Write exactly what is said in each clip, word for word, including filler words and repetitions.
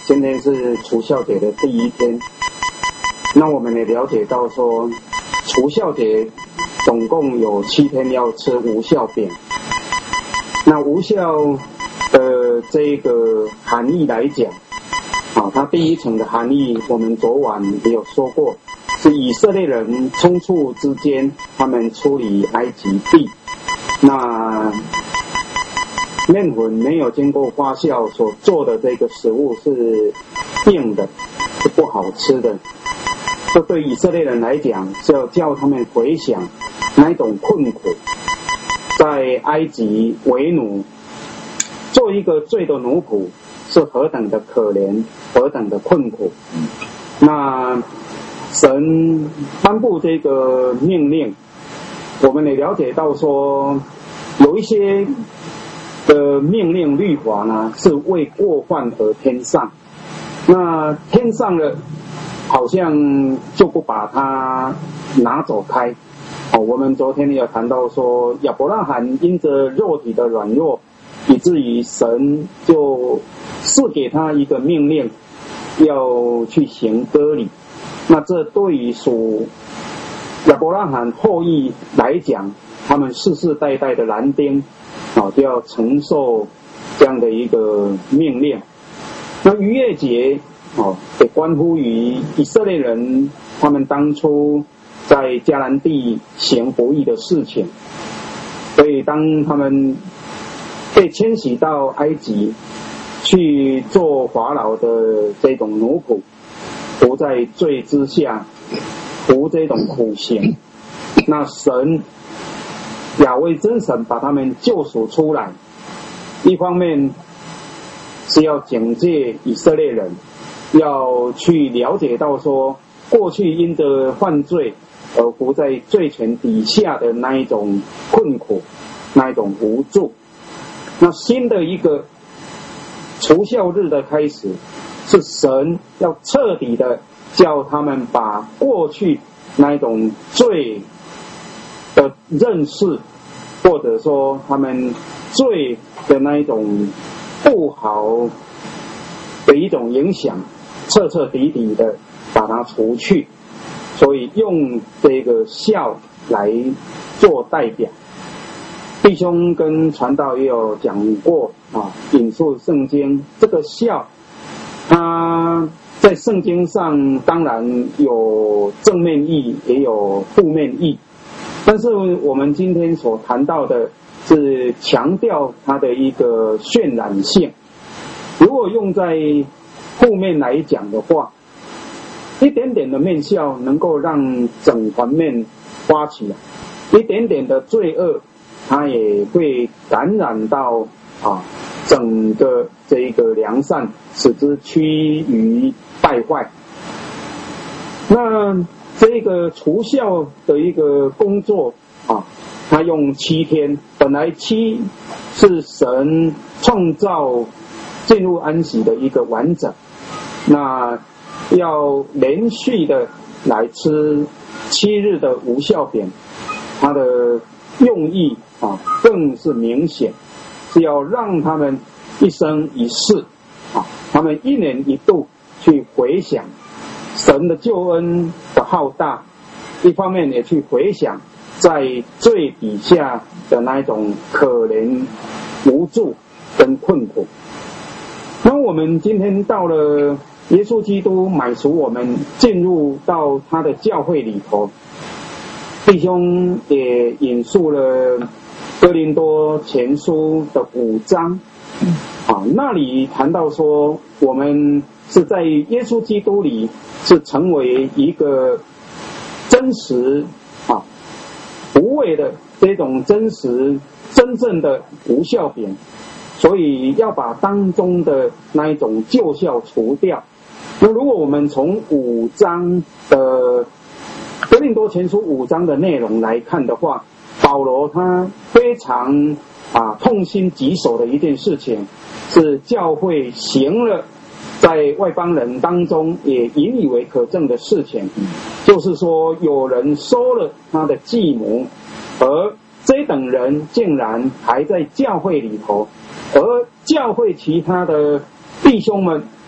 今天是除孝节的第一天，那我们也了解到说，除孝节总共有七天要吃无酵饼。那无酵的这个含义来讲，啊，它第一层的含义，我们昨晚也有说过，是以色列人冲突之间，他们出离埃及地，那面粉没有经过发酵所做的这个食物是硬的，是不好吃的。这对以色列人来讲，是要叫他们回想那一种困苦，在埃及为奴，做一个罪的奴仆是何等的可怜，何等的困苦。那神颁布这个命令，我们也了解到说，有一些的命令律法呢，是为过犯而添上，那添上了好像就不把它拿走开。哦，我们昨天也有谈到说，亚伯拉罕因着肉体的软弱，以至于神就赐给他一个命令，要去行割礼。那这对于属亚伯拉罕后裔来讲，他们世世代代的男丁啊，就要承受这样的一个命令。那逾越节哦，也关乎于以色列人他们当初在迦南地行不义的事情，所以当他们被迁徙到埃及去做法老的这种奴仆，服在罪之下，服这种苦刑，那神亚威真神把他们救赎出来，一方面是要警戒以色列人，要去了解到说，过去因着犯罪而服在罪权底下的那一种困苦，那一种无助。那新的一个除酵日的开始，是神要彻底的叫他们把过去那一种罪的认识，或者说他们罪的那一种不好的一种影响，彻彻底底的把它除去。所以用这个酵来做代表。弟兄跟传道也有讲过啊，引述圣经，这个酵它在圣经上当然有正面意也有负面意，但是我们今天所谈到的是强调它的一个渲染性。如果用在负面来讲的话，一点点的面酵能够让整团面发起来，一点点的罪恶它也会感染到啊整个这个良善，使之趋于败坏。那这个除酵的一个工作啊，它用七天，本来七是神创造进入安息的一个完整，那要连续的来吃七日的无酵饼，它的用意啊更是明显，是要让他们一生一世啊，他们一年一度去回想神的救恩的浩大，一方面也去回想在最底下的那一种可怜无助跟困苦。那我们今天到了耶稣基督买赎我们，进入到他的教会里头，弟兄也引述了哥林多前书的五章啊，那里谈到说，我们是在耶稣基督里是成为一个真实啊无伪的这种真实真正的无酵饼，所以要把当中的那一种旧酵除掉。那如果我们从五章的哥林多前书五章的内容来看的话，保罗他非常啊痛心疾首的一件事情，是教会行了在外邦人当中也引以为可证的事情，就是说有人收了他的继母，而这等人竟然还在教会里头，而教会其他的弟兄们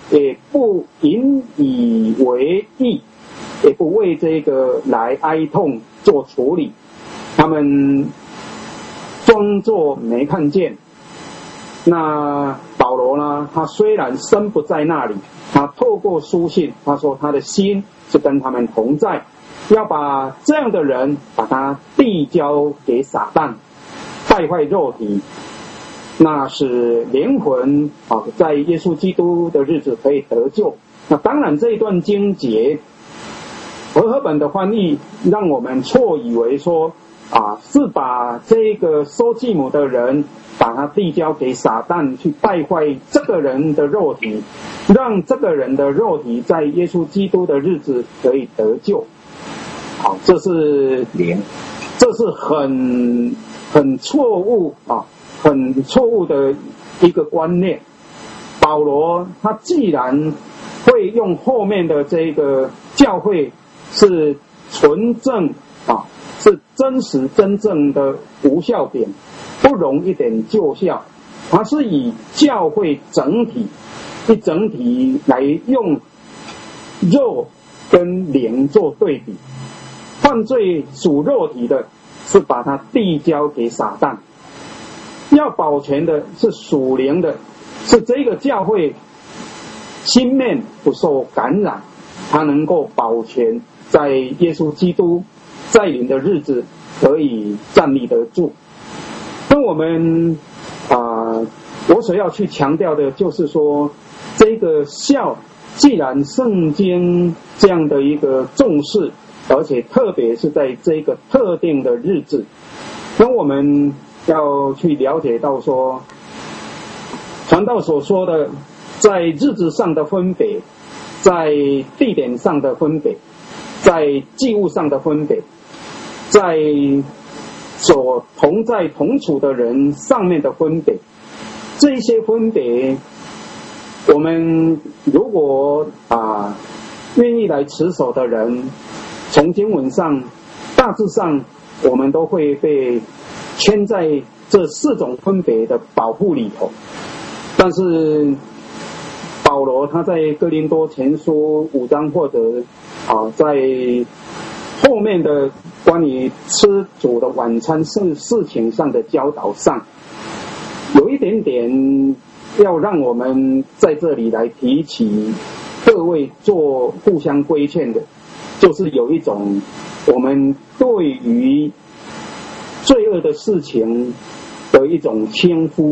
也不引以为意，也不为这个来哀痛做处理，他们装作没看见。那保罗呢，他虽然身不在那里，他透过书信，他说他的心是跟他们同在，要把这样的人把他递交给撒旦，败坏肉体，那使灵魂啊在耶稣基督的日子可以得救。那当然这一段经节和合本的翻译让我们错以为说啊是把这个收继母的人把他递交给撒旦去败坏这个人的肉体，让这个人的肉体在耶稣基督的日子可以得救。好，这是这是很很错误啊，很错误的一个观念。保罗他既然会用后面的这个教会是纯正啊，是真实真正的无效点，不容一点旧效，他是以教会整体一整体来用肉跟灵做对比。犯罪属肉体的是把它递交给撒旦，要保全的是属灵的，是这个教会心面不受感染，它能够保全在耶稣基督再临的日子可以站立得住。那我们啊、呃，我所要去强调的就是说，这个孝既然圣经这样的一个重视，而且特别是在这个特定的日子，那我们要去了解到说，传道所说的在日子上的分别，在地点上的分别，在祭物上的分别，在所同在同处的人上面的分别，这一些分别我们如果啊愿意来持守的人，从经文上大致上我们都会被圈在这四种分别的保护里头。但是保罗他在哥林多前书五章或者啊在后面的关于吃主的晚餐事事情上的教导上，有一点点要让我们在这里来提起各位做互相规劝的，就是有一种我们对于罪恶的事情的一种轻忽。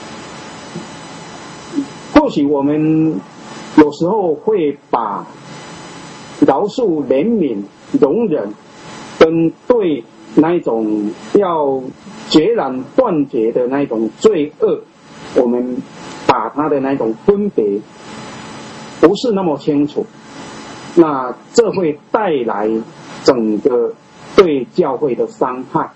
或许我们有时候会把饶恕、怜悯、容忍跟对那一种要决然断绝的那一种罪恶，我们把它的那种分别不是那么清楚，那这会带来整个对教会的伤害。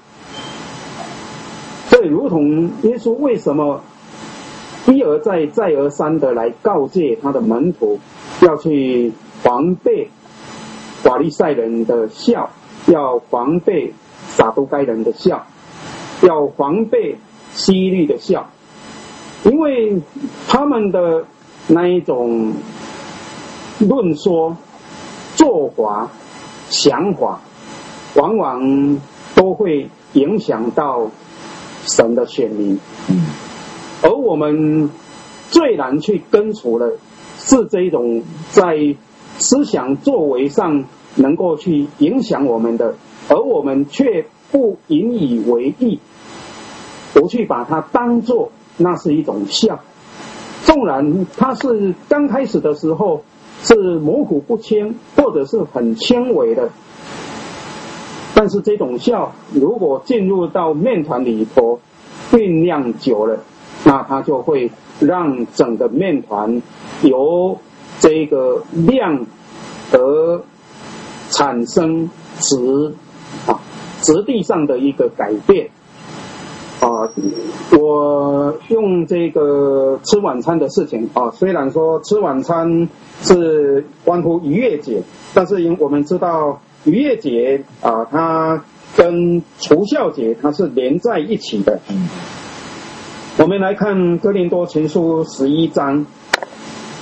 所以如同耶稣为什么一而再再而三的来告诫他的门徒要去防备法利赛人的笑，要防备撒都该人的笑，要防备希律的笑，因为他们的那一种论说、做法、想法，往往都会影响到神的选民。而我们最难去根除的是这一种在思想作为上能够去影响我们的，而我们却不引以为意，不去把它当作那是一种笑。纵然它是刚开始的时候是模糊不清或者是很轻微的，但是这种笑如果进入到面团里头酝酿久了，那它就会让整个面团由这个亮而产生质啊质地上的一个改变啊。我用这个吃晚餐的事情啊，虽然说吃晚餐是关乎逾越节，但是因我们知道逾越节啊，它跟除酵节它是连在一起的。我们来看哥林多前书十一章，十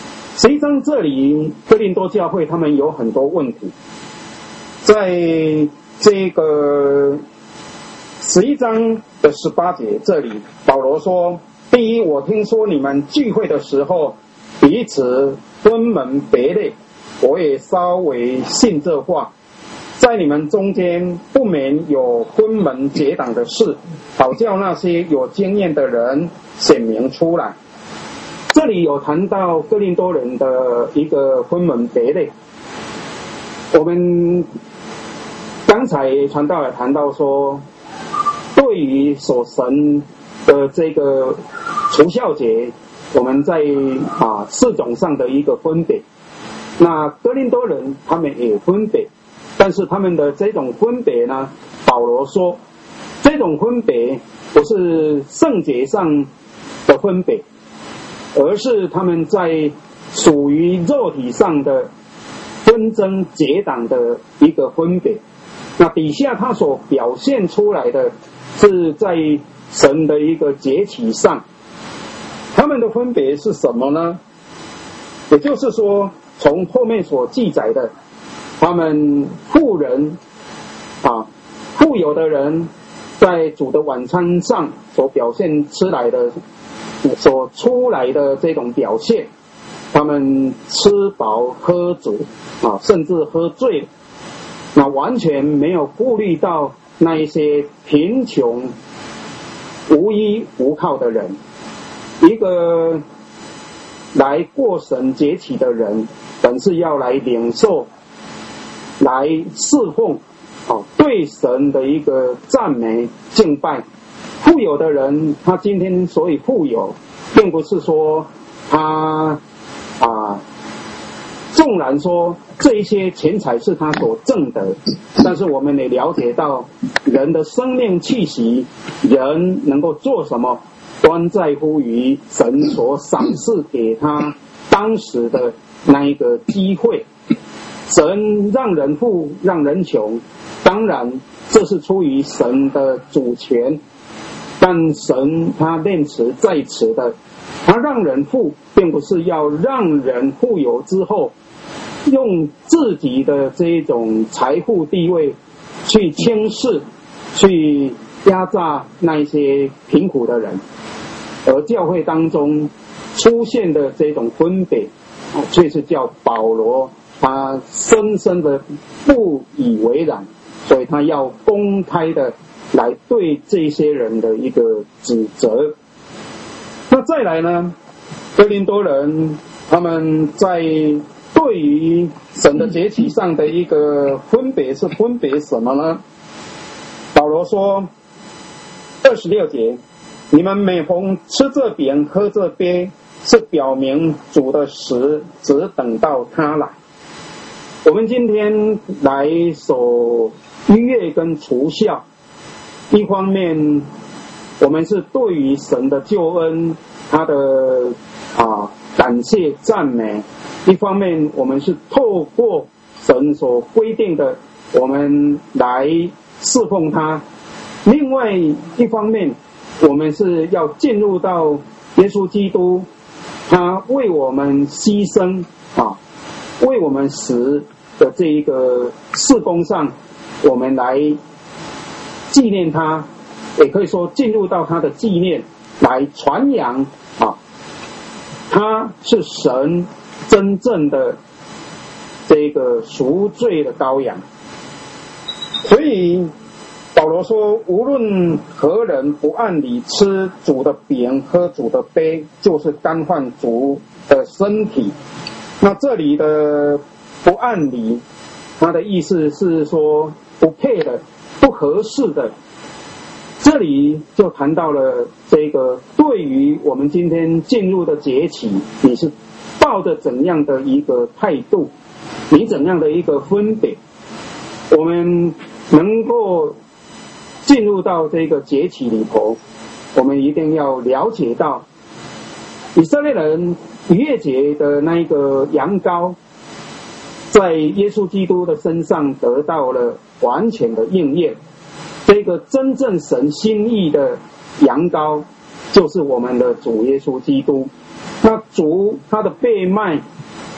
十一章这里哥林多教会他们有很多问题，在这个十一章的十八节这里，保罗说：第一，我听说你们聚会的时候彼此分门别类，我也稍微信这话，在你们中间不免有分门结党的事，好叫那些有经验的人显明出来。这里有谈到哥林多人的一个分门别类，我们刚才传道也谈到说，对于所神的这个除酵节，我们在啊四种上的一个分别。那哥林多人他们也分别，但是他们的这种分别呢，保罗说，这种分别不是圣节上的分别，而是他们在属于肉体上的纷争结党的一个分别。那底下他所表现出来的是在神的一个节期上，他们的分别是什么呢？也就是说，从后面所记载的，他们富人啊，富有的人在主的晚餐上所表现出来的所出来的这种表现，他们吃饱喝足啊，甚至喝醉，那完全没有顾虑到那一些贫穷无依无靠的人。一个来过神节期的人，本是要来领受来侍奉啊，对神的一个赞美敬拜。富有的人，他今天所以富有，并不是说他啊，纵然说这一些钱财是他所挣的，但是我们也了解到，人的生命气息，人能够做什么，端在乎于神所赏赐给他当时的那一个机会。神让人富，让人穷，当然这是出于神的主权。但神他念慈在此的，他让人富，并不是要让人富有之后，用自己的这种财富地位去轻视、去压榨那一些贫苦的人。而教会当中出现的这种分别，却是叫保罗他深深的不以为然，所以他要公开的来对这些人的一个指责。那再来呢，哥林多人他们在对于神的节期上的一个分别是分别什么呢？保罗说二十六节，你们每逢吃这饼喝这杯，是表明主的死只等到他来。我们今天来守逾越跟除酵，一方面我们是对于神的救恩他的啊感谢赞美，一方面我们是透过神所规定的我们来侍奉他，另外一方面我们是要进入到耶稣基督他为我们牺牲啊，为我们死的这一个事工上，我们来纪念他，也可以说进入到他的纪念，来传扬啊，他是神真正的这个赎罪的羔羊。所以保罗说，无论何人不按理吃主的饼喝主的杯，就是干犯主的身体。那这里的不按理，他的意思是说不配的、不合适的。这里就谈到了这个对于我们今天进入的节期，你是抱着怎样的一个态度，你怎样的一个分别，我们能够进入到这个节期里头，我们一定要了解到以色列人逾越节的那一个羊羔，在耶稣基督的身上得到了完全的应验。这个真正神心意的羊羔，就是我们的主耶稣基督。那主他的被卖，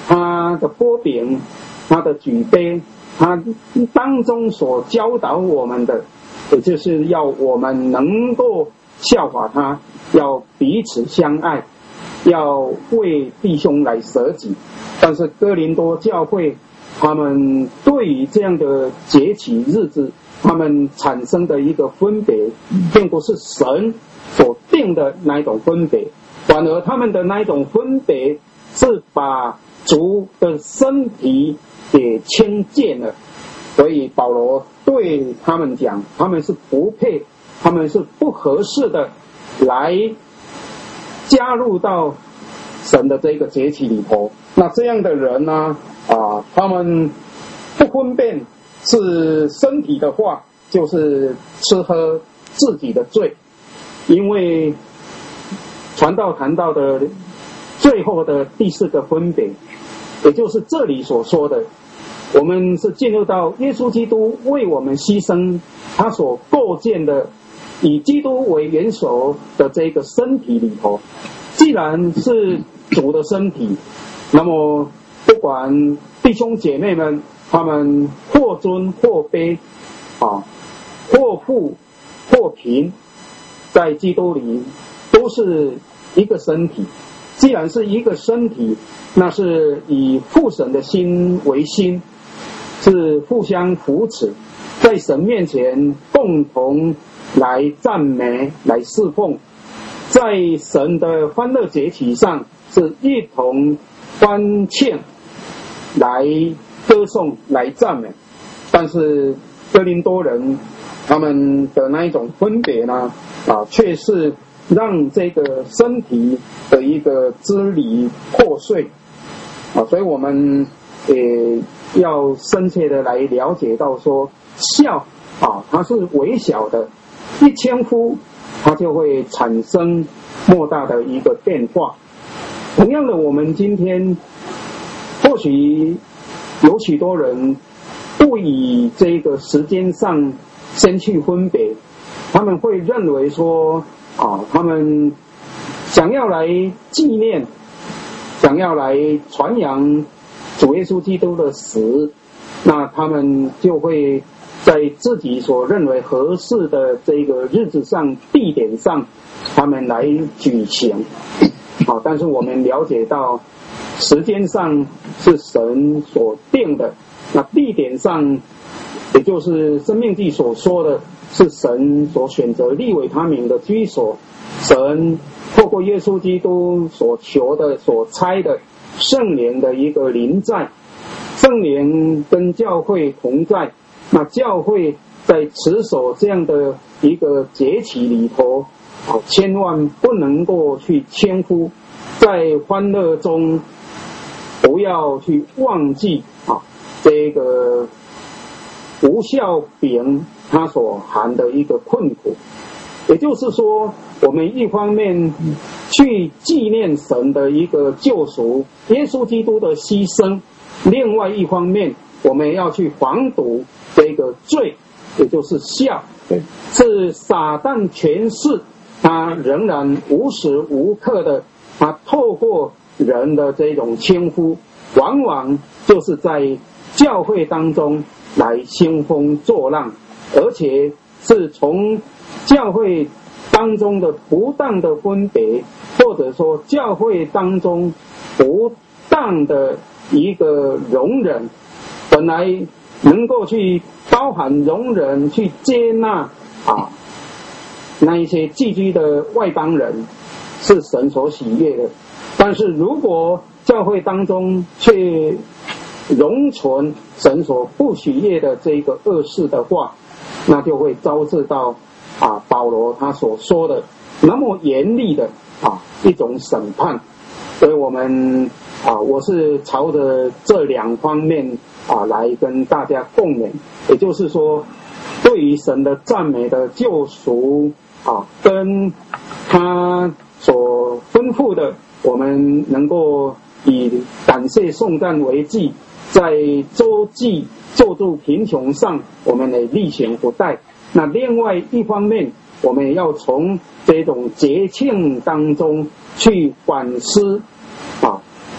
他的波饼，他的举杯，他当中所教导我们的，也就是要我们能够效法他，要彼此相爱，要为弟兄来舍己。但是哥林多教会他们对于这样的节期日子，他们产生的一个分别，并不是神所定的那一种分别，反而他们的那一种分别是把主的身体给轻贱了。所以保罗对他们讲，他们是不配，他们是不合适的来加入到神的这个节期里头。那这样的人呢，啊，他们不分辨是身体的话，就是吃喝自己的罪。因为传道谈到的最后的第四个分别，也就是这里所说的，我们是进入到耶稣基督为我们牺牲他所构建的以基督为元首的这个身体里头。既然是主的身体，那么不管弟兄姐妹们他们或尊或卑啊，或富或贫，在基督里都是一个身体。既然是一个身体，那是以父神的心为心，是互相扶持，在神面前共同来赞美来侍奉，在神的欢乐节期上是一同欢庆来歌颂来赞美。但是哥林多人他们的那一种分别呢，啊，却是让这个身体的一个支离破碎啊。所以我们也要深切的来了解到说，孝啊，它是微小的，一千夫它就会产生莫大的一个变化。同样的，我们今天或许有许多人不以这个时间上先去分别，他们会认为说啊，他们想要来纪念，想要来传扬主耶稣基督的死，那他们就会在自己所认为合适的这个日子上、地点上，他们来举行。好，但是我们了解到，时间上是神所定的，那地点上，也就是申命记所说的，是神所选择立为他名的居所。神透过耶稣基督所求的、所差的圣灵的一个临在，圣灵跟教会同在。那教会在持守这样的一个节期里头，啊，千万不能够去谦忽，在欢乐中不要去忘记啊这个无酵饼它所含的一个困苦。也就是说，我们一方面去纪念神的一个救赎，耶稣基督的牺牲，另外一方面我们要去防堵这个罪，也就是酵，是撒旦权势他仍然无时无刻的，他透过人的这种称呼，往往就是在教会当中来兴风作浪，而且是从教会当中的不当的分别，或者说教会当中不当的一个容忍，本来能够去包含容忍去接纳啊那一些寄居的外邦人，是神所喜悦的。但是如果教会当中却容存神所不喜悦的这个恶事的话，那就会招致到啊保罗他所说的那么严厉的啊一种审判。所以我们啊我是朝着这两方面啊来跟大家共勉，也就是说，对于神的赞美的救赎啊，跟他所吩咐的，我们能够以感谢颂赞为祭，在周济救助贫穷上，我们也力行不怠。那另外一方面，我们也要从这种节庆当中去反思啊，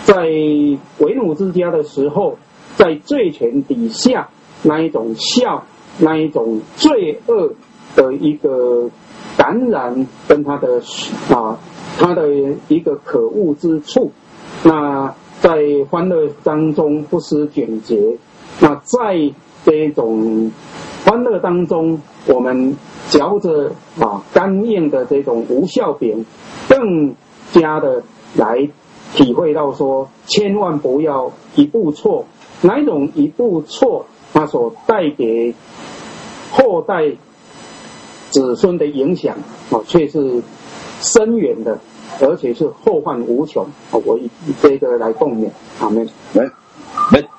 在为奴之家的时候，在罪权底下那一种笑，那一种罪恶的一个感染跟他的啊他的一个可恶之处，那在欢乐当中不失警觉，那在这种欢乐当中，我们嚼着啊干硬的这种无效饼，更加的来体会到说，千万不要一步错，哪一种一步错，它所带给后代子孙的影响啊，却是深远的，而且是后患无穷啊！我以这个来共勉，阿们。 来，来。